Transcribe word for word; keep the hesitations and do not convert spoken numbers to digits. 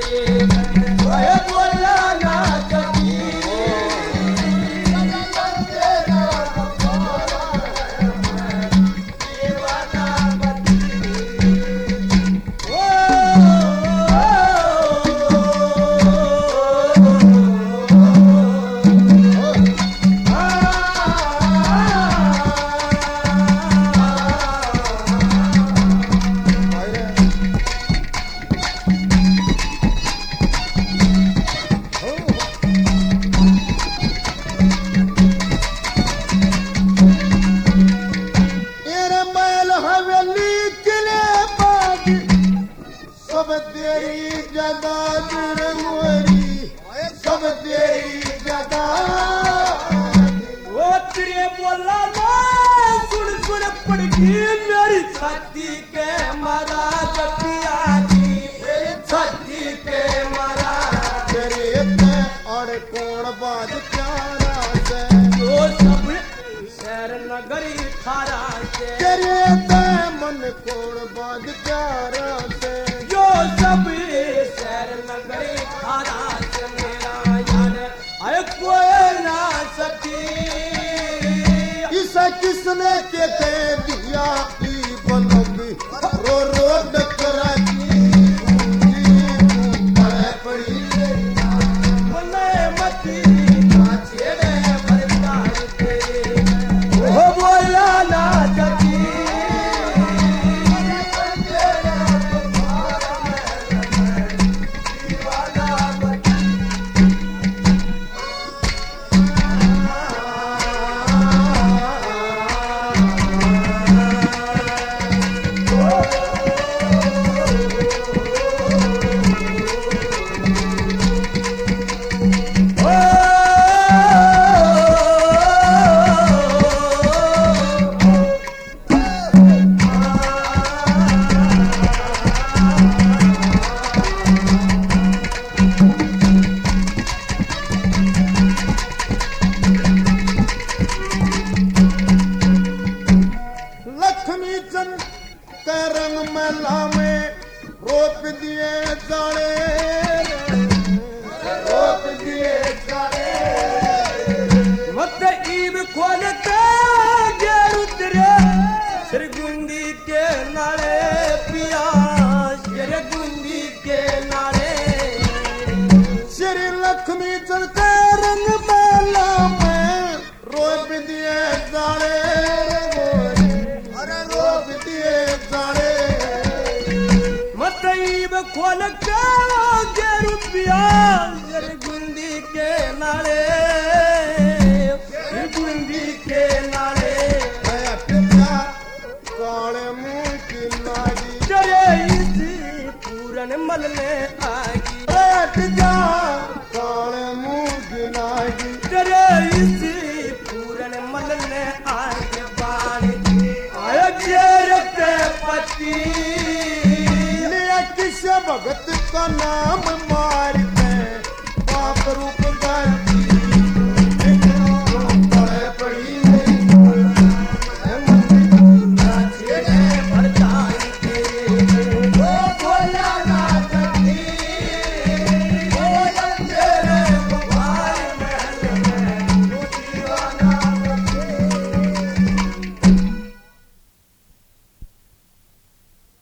किसने के ते दिया ई बनोगी रो रो डकरा की पड़े पड़ी मने मती छेड़े बरकार तेरे ओ बोला ना जती खोल के रुपया गुंदी के नाले गुंदी के नाले काले मुंह की नागी जरे इसी पूरन मल में आगी बैठ जा काले मुंह की नागी जरे इसी पूरन मल में आगे बाणी आया जेरते पति किस भगत का नाम मारते पाप रूप का